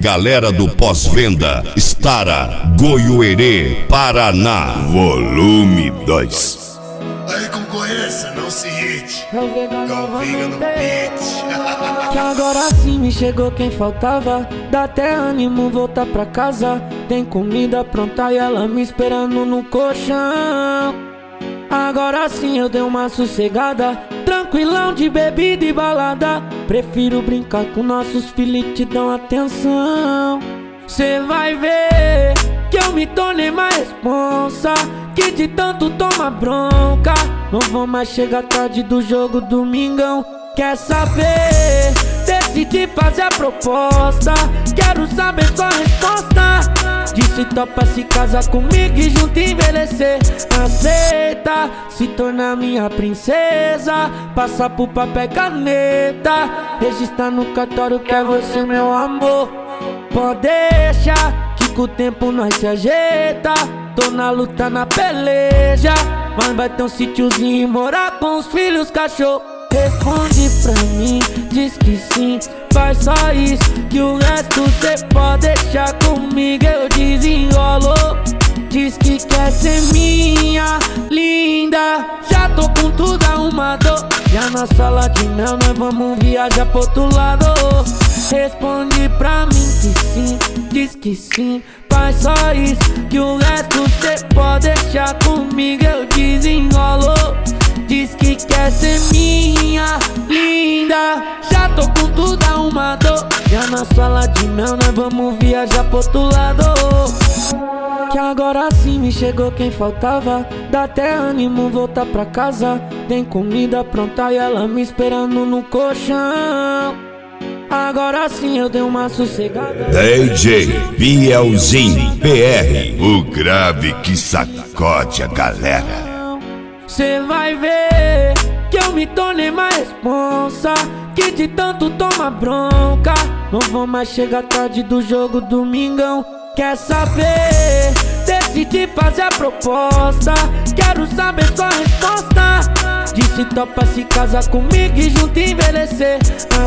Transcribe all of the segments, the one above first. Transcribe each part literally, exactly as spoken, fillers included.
Galera do pós-venda, Stara, Goiuerê, Paraná. Volume dois. Aí concorrência, não se irrite. Galvinho no beat. Que agora sim me chegou quem faltava. Dá até ânimo voltar pra casa. Tem comida pronta e ela me esperando no colchão. Agora sim eu dei uma sossegada, tranquilão de bebida e balada. Prefiro brincar com nossos filhos e te dão atenção. Cê vai ver que eu me tornei mais responsa, que de tanto toma bronca não vou mais chegar tarde do jogo domingão. Quer saber? Decidi fazer a proposta, quero saber sua resposta. Disse topa se casar comigo e junto envelhecer. Aceita se tornar minha princesa, passar por papel e caneta, registrar no cartório que é você meu amor. Pode deixar que com o tempo nós se ajeita. Tô na luta, na peleja, mas vai ter um sítiozinho e morar com os filhos, cachorro. Responde pra mim, diz que sim, faz só isso, que o resto cê pode deixar comigo, eu desenrolo. Diz que quer ser minha linda, já tô com tudo arrumado. Já na sala de mel nós vamos viajar pro outro lado. Responde pra mim que sim, diz que sim, faz só isso, que o resto cê pode deixar comigo, eu desenrolo. Diz que quer ser minha linda, já tô com tudo arrumado. Já na sala de mel nós vamos viajar pro outro lado. Que agora sim me chegou quem faltava. Dá até ânimo voltar pra casa. Tem comida pronta e ela me esperando no colchão. Agora sim eu dei uma sossegada. D J Bielzinho P R, o grave que sacode a galera. Cê vai ver que eu me tornei mais responsa, que de tanto toma bronca não vou mais chegar tarde do jogo domingão. Quer saber? Decidi fazer a proposta, quero saber sua resposta. Disse topa se casar comigo e junto envelhecer.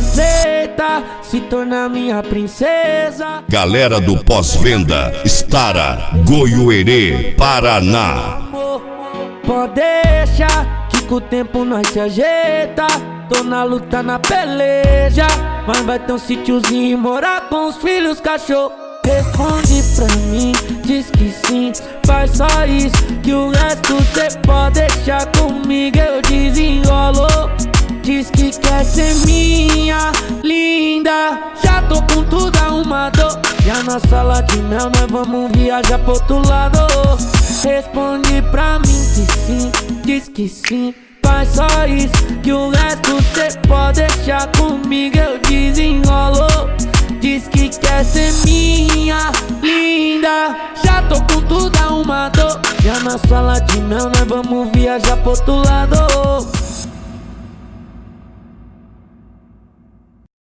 Aceita se tornar minha princesa. Galera do pós-venda, Stara, Goiuerê, Paraná. Pode deixar que com o tempo nós se ajeita. Tô na luta, na peleja, mas vai ter um sítiozinho e morar com os filhos, cachorro. Responde pra mim, diz que sim, faz só isso, que o resto cê pode deixar comigo, eu desenrolo. Diz que quer ser minha linda, já tô com tudo arrumado. Já na sala de mel nós vamos viajar pro outro lado. Responde pra mim que sim, diz que sim, faz só isso, que o resto cê pode deixar comigo, eu desenrolo. Diz que quer ser minha linda, já tô com tudo arrumado. Já na sala de mel nós vamos viajar pro outro lado.